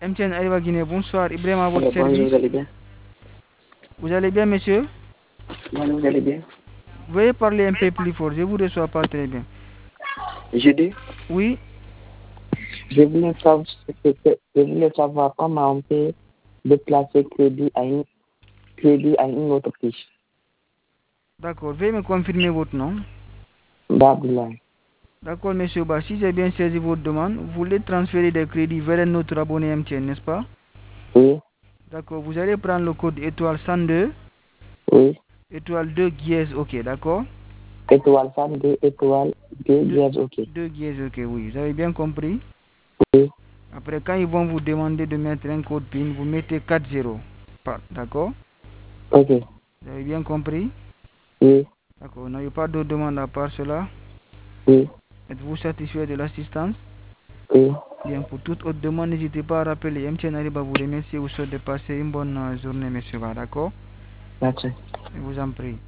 MTN Arriva Guinée, bonsoir. Ibrahim à votre Bonjour, service. vous allez bien? Vous allez bien, monsieur? Bonjour, vous allez bien? Veuillez parler un peu plus fort, je vous reçois pas très bien. Je dis, Oui, je voulais savoir comment on peut déplacer crédit à une autre fiche. d'accord. Veuillez me confirmer votre nom. Babylon. D'accord, monsieur Ba, si j'ai bien saisi votre demande, vous voulez transférer des crédits vers un autre abonné MTN, n'est-ce pas? Oui, D'accord, vous allez prendre le code étoile 102, oui. étoile 2 dièse, ok, d'accord? Étoile 102, étoile 2, 2, dièse, ok. 2 dièse, ok, oui, vous avez bien compris? Oui, Après, quand ils vont vous demander de mettre un code PIN, vous mettez 40, d'accord? ok. Vous avez bien compris? Oui, D'accord, vous n'avez pas d'autres demandes à part cela? oui, Êtes-vous satisfait de l'assistance? oui. Bien, pour toute autre demande, n'hésitez pas à rappeler. MTN Arriba vous remercie et vous souhaite de passer une bonne journée, monsieur Ba, d'accord? Merci. Je vous en prie.